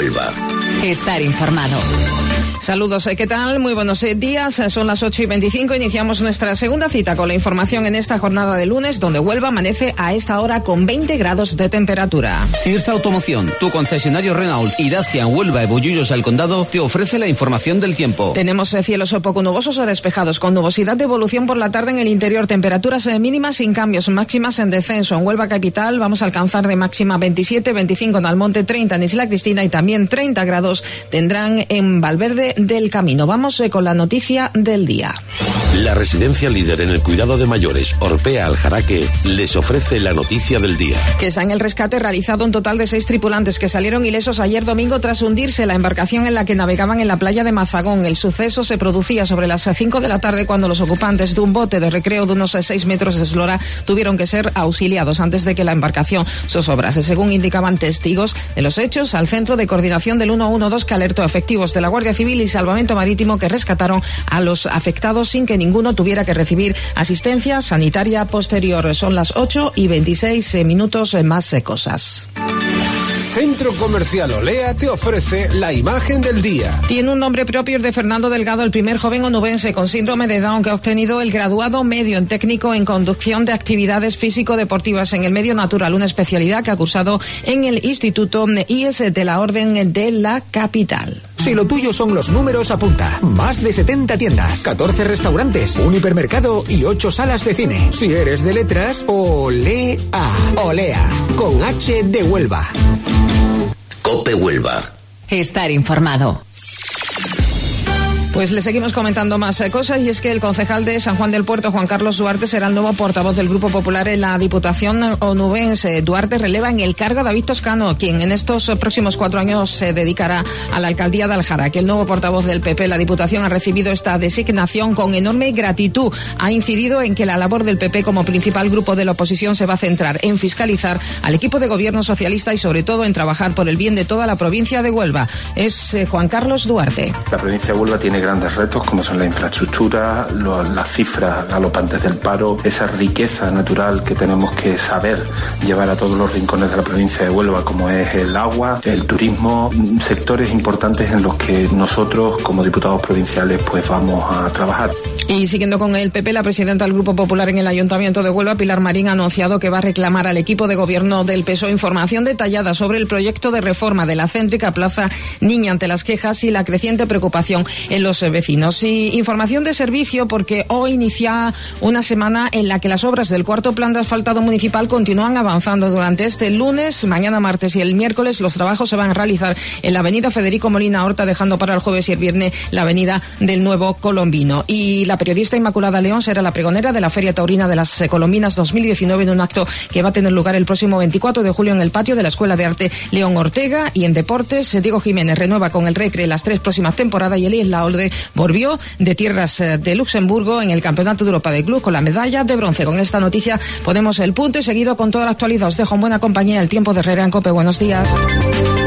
Huelva. Estar informado. Saludos, ¿qué tal? Muy buenos días, son las 8:25, iniciamos nuestra segunda cita con la información en esta jornada de lunes, donde Huelva amanece a esta hora con 20 grados de temperatura. Sears Automoción, tu concesionario Renault y Dacia en Huelva y Bullullos al Condado, te ofrece la información del tiempo. Tenemos cielos poco nubosos o despejados, con nubosidad de evolución por la tarde en el interior, temperaturas mínimas sin cambios, máximas en descenso. En Huelva capital vamos a alcanzar de máxima 27, 25 en Almonte, 30 en Isla Cristina y también 30 grados tendrán en Valverde del Camino. Vamos con la noticia del día. La residencia líder en el cuidado de mayores, Orpea Aljaraque, les ofrece la noticia del día. Que está en el rescate realizado un total de 6 tripulantes que salieron ilesos ayer domingo tras hundirse la embarcación en la que navegaban en la playa de Mazagón. El suceso se producía sobre las 5 de la tarde cuando los ocupantes de un bote de recreo de unos 6 metros de eslora tuvieron que ser auxiliados antes de que la embarcación zozobrase. Según indicaban testigos de los hechos, al Centro de Coordinación del 112 que alertó a efectivos de la Guardia Civil y Salvamento Marítimo que rescataron a los afectados sin que ninguno tuviera que recibir asistencia sanitaria posterior. Son las 8:26 minutos, más cosas. Centro Comercial Olea te ofrece la imagen del día. Tiene un nombre propio, el de Fernando Delgado, el primer joven onubense con síndrome de Down que ha obtenido el graduado medio en técnico en conducción de actividades físico-deportivas en el medio natural, una especialidad que ha cursado en el Instituto IES de la Orden de la Capital. Si lo tuyo son los números, apunta. Más de 70 tiendas, 14 restaurantes, un hipermercado y 8 salas de cine. Si eres de letras, Olea. Olea, con H de Huelva. COPE Huelva. Estar informado. Pues le seguimos comentando más cosas, y es que el concejal de San Juan del Puerto, Juan Carlos Duarte, será el nuevo portavoz del Grupo Popular en la Diputación onubense. Duarte releva en el cargo a David Toscano, quien en estos próximos 4 años se dedicará a la alcaldía de Aljaraque. El nuevo portavoz del PP en la Diputación ha recibido esta designación con enorme gratitud. Ha incidido en que la labor del PP como principal grupo de la oposición se va a centrar en fiscalizar al equipo de gobierno socialista y sobre todo en trabajar por el bien de toda la provincia de Huelva. Es Juan Carlos Duarte. La provincia de Huelva tiene grandes retos como son la infraestructura, las cifras galopantes del paro, esa riqueza natural que tenemos que saber llevar a todos los rincones de la provincia de Huelva, como es el agua, el turismo, sectores importantes en los que nosotros como diputados provinciales pues vamos a trabajar. Y siguiendo con el PP, la presidenta del Grupo Popular en el Ayuntamiento de Huelva, Pilar Marín, ha anunciado que va a reclamar al equipo de gobierno del PSOE información detallada sobre el proyecto de reforma de la céntrica Plaza Niña ante las quejas y la creciente preocupación en los vecinos. Y información de servicio, porque hoy inicia una semana en la que las obras del cuarto plan de asfaltado municipal continúan avanzando. Durante este lunes, mañana martes y el miércoles los trabajos se van a realizar en la avenida Federico Molina Horta, dejando para el jueves y el viernes la avenida del Nuevo Colombino. Y la periodista Inmaculada León será la pregonera de la Feria Taurina de las Colombinas 2019 en un acto que va a tener lugar el próximo 24 de julio en el patio de la Escuela de Arte León Ortega. Y en deportes, Diego Jiménez renueva con el Recre las 3 próximas temporadas y el Isla Olde volvió de tierras de Luxemburgo en el Campeonato de Europa de Club con la medalla de bronce. Con esta noticia ponemos el punto y seguido con toda la actualidad. Os dejo en buena compañía. El tiempo de Herrera en COPE. Buenos días.